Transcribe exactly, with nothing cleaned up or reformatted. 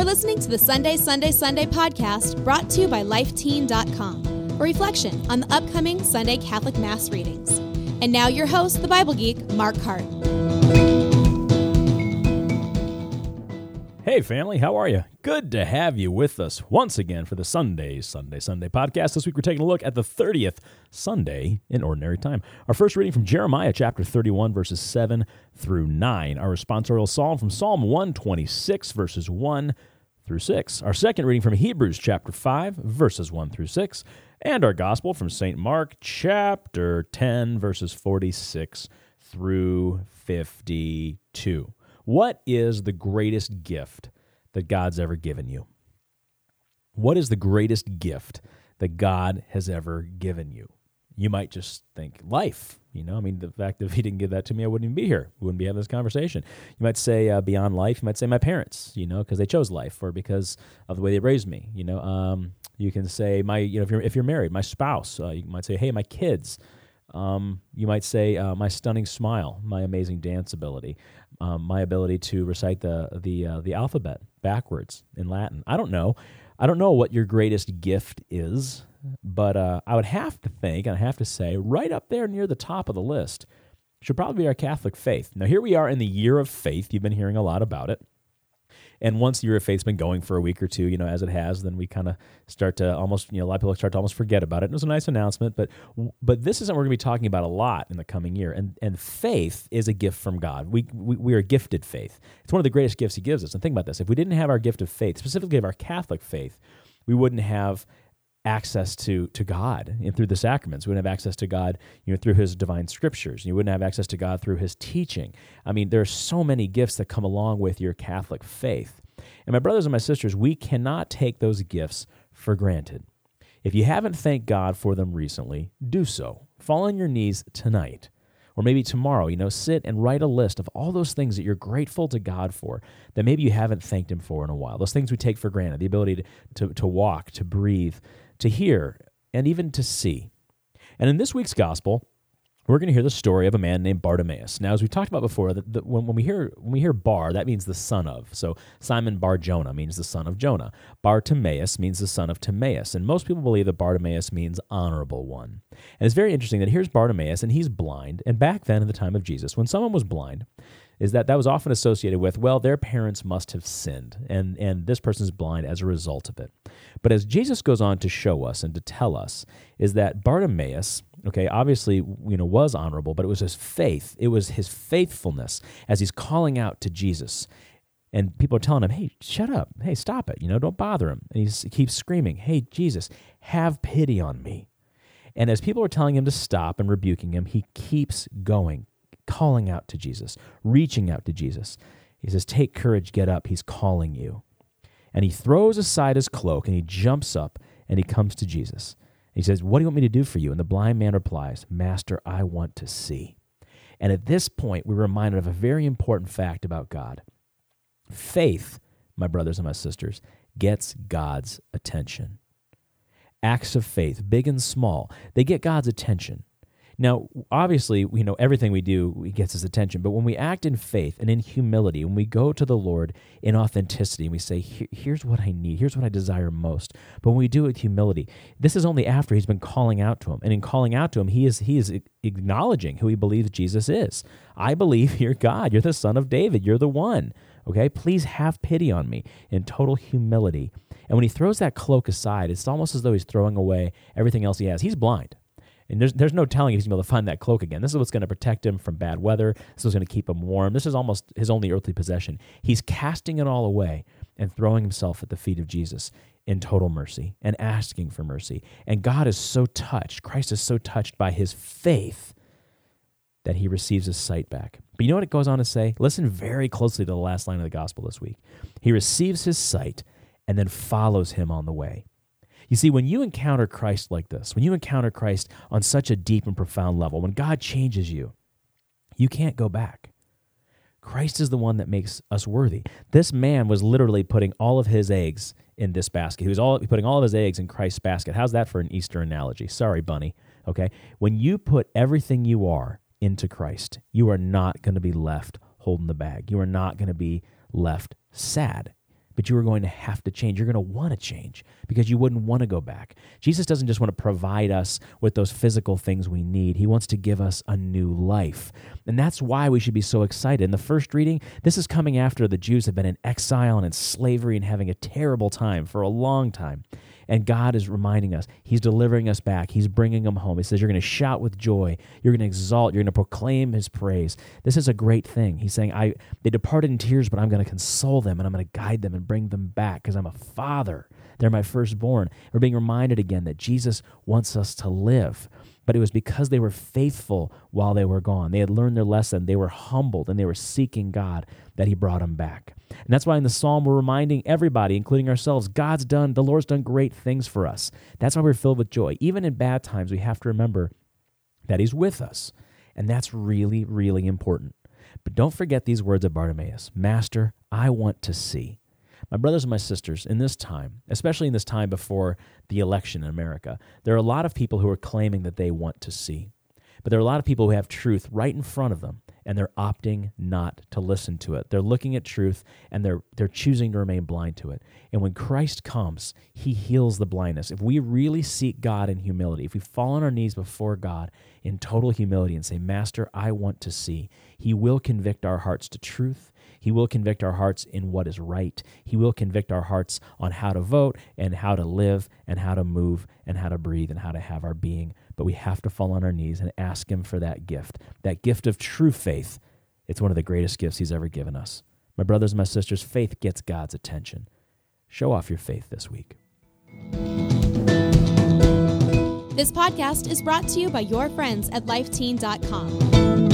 listening to the Sunday, Sunday, Sunday podcast brought to you by life teen dot com, a reflection on the upcoming Sunday Catholic Mass readings. And now your host, the Bible geek, Mark Hart. Hey family, how are you? Good to have you with us once again for the Sunday, Sunday, Sunday podcast. This week we're taking a look at the thirtieth Sunday in Ordinary Time. Our first reading from Jeremiah chapter thirty-one, verses seven through nine. Our responsorial psalm from Psalm one twenty-six, verses one through six. Our second reading from Hebrews chapter five, verses one through six. And our gospel from Saint Mark chapter ten, verses forty-six through fifty-two. What is the greatest gift that God's ever given you? What is the greatest gift that God has ever given you? You might just think life. You know, I mean, the fact that if he didn't give that to me, I wouldn't even be here. We wouldn't be having this conversation. You might say uh, beyond life. You might say my parents, you know, because they chose life or because of the way they raised me. You know, um, you can say my, you know, if you're if you're married, my spouse. Uh, you might say, hey, my kids. Um, you might say uh, my stunning smile, my amazing dance ability, um, my ability to recite the the uh, the alphabet backwards in Latin. I don't know. I don't know what your greatest gift is, but uh, I would have to think, and I have to say, right up there near the top of the list should probably be our Catholic faith. Now, here we are in the year of faith. You've been hearing a lot about it. And once the year of faith's been going for a week or two, you know, as it has, then we kind of start to almost, you know, a lot of people start to almost forget about it. It was a nice announcement, but but this isn't what we're going to be talking about a lot in the coming year. And and faith is a gift from God. We, we we are gifted faith. It's one of the greatest gifts he gives us. And think about this. If we didn't have our gift of faith, specifically of our Catholic faith, we wouldn't have access to to God and through the sacraments. We wouldn't have access to God, you know, through his divine scriptures. You wouldn't have access to God through his teaching. I mean, there are so many gifts that come along with your Catholic faith. And my brothers and my sisters, we cannot take those gifts for granted. If you haven't thanked God for them recently, do so. Fall on your knees tonight. Or maybe tomorrow, you know, sit and write a list of all those things that you're grateful to God for that maybe you haven't thanked him for in a while. Those things we take for granted, the ability to, to, to walk, to breathe, to hear, and even to see. And in this week's gospel, we're going to hear the story of a man named Bartimaeus. Now, as we talked about before, the, the, when, when we hear when we hear Bar, that means the son of. So Simon Bar Jonah means the son of Jonah. Bartimaeus means the son of Timaeus. And most people believe that Bartimaeus means honorable one. And it's very interesting that here's Bartimaeus, and he's blind. And back then, in the time of Jesus, when someone was blind, is that that was often associated with, well, their parents must have sinned, and, and this person's blind as a result of it. But as Jesus goes on to show us and to tell us, is that Bartimaeus, okay, obviously, you know, was honorable, but it was his faith. It was his faithfulness as he's calling out to Jesus. And people are telling him, hey, shut up. Hey, stop it. You know, don't bother him. And he's, he keeps screaming, hey, Jesus, have pity on me. And as people are telling him to stop and rebuking him, he keeps going, calling out to Jesus, reaching out to Jesus. He says, take courage, get up. He's calling you. And he throws aside his cloak and he jumps up and he comes to Jesus. He says, what do you want me to do for you? And the blind man replies, Master, I want to see. And at this point, we're reminded of a very important fact about God. Faith, my brothers and my sisters, gets God's attention. Acts of faith, big and small, they get God's attention. Now, obviously, you know, everything we do gets his attention, but when we act in faith and in humility, when we go to the Lord in authenticity and we say, here's what I need, here's what I desire most, but when we do it with humility, this is only after he's been calling out to him. And in calling out to him, he is he is acknowledging who he believes Jesus is. I believe you're God. You're the Son of David. You're the one. Okay? Please have pity on me in total humility. And when he throws that cloak aside, it's almost as though he's throwing away everything else he has. He's blind. And there's there's no telling if he's going to be able to find that cloak again. This is what's going to protect him from bad weather. This is what's going to keep him warm. This is almost his only earthly possession. He's casting it all away and throwing himself at the feet of Jesus in total mercy and asking for mercy. And God is so touched, Christ is so touched by his faith that he receives his sight back. But you know what it goes on to say? Listen very closely to the last line of the gospel this week. He receives his sight and then follows him on the way. You see, when you encounter Christ like this, when you encounter Christ on such a deep and profound level, when God changes you, you can't go back. Christ is the one that makes us worthy. This man was literally putting all of his eggs in this basket. He was all putting all of his eggs in Christ's basket. How's that for an Easter analogy? Sorry, bunny. Okay? When you put everything you are into Christ, you are not going to be left holding the bag. You are not going to be left sad, but you are going to have to change. You're going to want to change because you wouldn't want to go back. Jesus doesn't just want to provide us with those physical things we need. He wants to give us a new life. And that's why we should be so excited. In the first reading, this is coming after the Jews have been in exile and in slavery and having a terrible time for a long time. And God is reminding us, he's delivering us back. He's bringing them home. He says, you're going to shout with joy. You're going to exalt. You're going to proclaim his praise. This is a great thing. He's saying, I they departed in tears, but I'm going to console them, and I'm going to guide them and bring them back because I'm a father. They're my firstborn. We're being reminded again that Jesus wants us to live. But it was because they were faithful while they were gone. They had learned their lesson. They were humbled, and they were seeking God that he brought them back. And that's why in the Psalm, we're reminding everybody, including ourselves, God's done, the Lord's done great things for us. That's why we're filled with joy. Even in bad times, we have to remember that he's with us. And that's really, really important. But don't forget these words of Bartimaeus, Master, I want to see. My brothers and my sisters, in this time, especially in this time before the election in America, there are a lot of people who are claiming that they want to see. But there are a lot of people who have truth right in front of them, and they're opting not to listen to it. They're looking at truth, and they're they're choosing to remain blind to it. And when Christ comes, he heals the blindness. If we really seek God in humility, if we fall on our knees before God in total humility and say, Master, I want to see, he will convict our hearts to truth. He will convict our hearts in what is right. He will convict our hearts on how to vote and how to live and how to move and how to breathe and how to have our being. But we have to fall on our knees and ask him for that gift, that gift of true faith. It's one of the greatest gifts he's ever given us. My brothers and my sisters, faith gets God's attention. Show off your faith this week. This podcast is brought to you by your friends at life teen dot com.